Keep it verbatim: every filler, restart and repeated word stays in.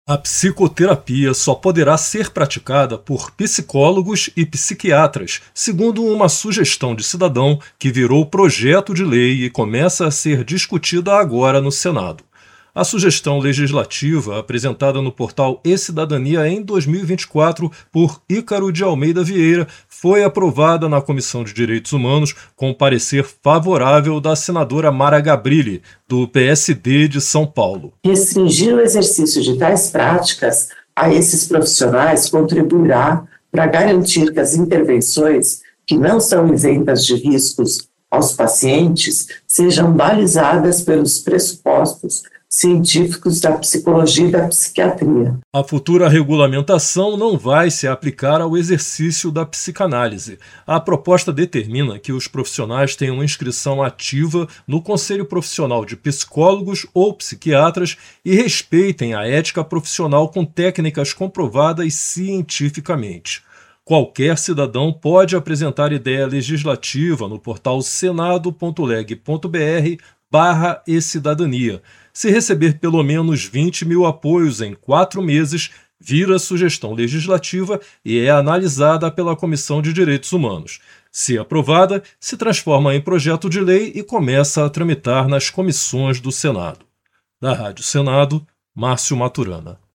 A psicoterapia só poderá ser praticada por psicólogos e psiquiatras, segundo uma sugestão de cidadão que virou projeto de lei e começa a ser discutida agora no Senado. A sugestão legislativa, apresentada no portal E-Cidadania em dois mil e vinte e quatro por Ícaro de Almeida Vieira, foi aprovada na Comissão de Direitos Humanos com parecer favorável da senadora Mara Gabrilli, do P S D de São Paulo. Restringir o exercício de tais práticas a esses profissionais contribuirá para garantir que as intervenções, que não são isentas de riscos aos pacientes, sejam balizadas pelos pressupostos científicos da psicologia e da psiquiatria. A futura regulamentação não vai se aplicar ao exercício da psicanálise. A proposta determina que os profissionais tenham inscrição ativa no Conselho Profissional de Psicólogos ou Psiquiatras e respeitem a ética profissional com técnicas comprovadas cientificamente. Qualquer cidadão pode apresentar ideia legislativa no portal senado ponto leg ponto br barra e-cidadania. Se receber pelo menos vinte mil apoios em quatro meses, vira sugestão legislativa e é analisada pela Comissão de Direitos Humanos. Se aprovada, se transforma em projeto de lei e começa a tramitar nas comissões do Senado. Da Rádio Senado, Márcio Maturana.